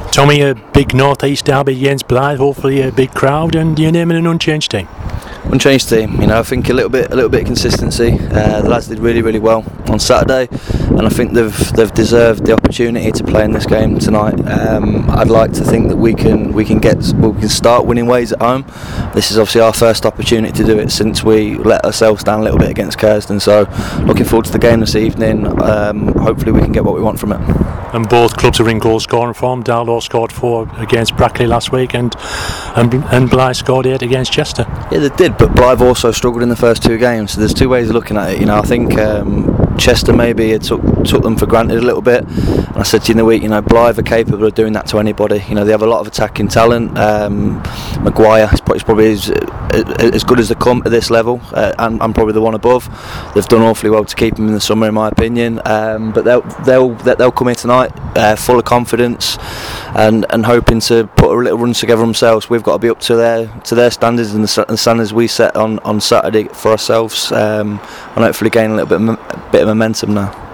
Tommy, a big North East derby against Blythe, hopefully a big crowd, and you're naming an unchanged team. Unchanged team, I think a little bit of consistency. The lads did really well on Saturday, and I think they've deserved the opportunity to play in this game tonight. I'd like to think that we can start winning ways at home. This is obviously our first opportunity to do it since we let ourselves down a little bit against Curzon. So looking forward to the game this evening. Hopefully we can get what we want from it. And both clubs are in goal scoring form. Darlow scored 4 against Brackley last week, and Blythe scored 8 against Chester. Yeah, they did, but Blythe also struggled in the first 2 games. So there's 2 ways of looking at it. I think Chester maybe took them for granted a little bit. And I said to you in the week, Blythe are capable of doing that to anybody. They have a lot of attacking talent. Maguire is probably as good as they come at this level, and probably the one above. They've done awfully well to keep him in the summer, in my opinion. But they'll come here tonight full of confidence and hoping to put a little run together themselves. We've got to be up to their standards and the standards we set on Saturday for ourselves, and hopefully gain a little bit of momentum now.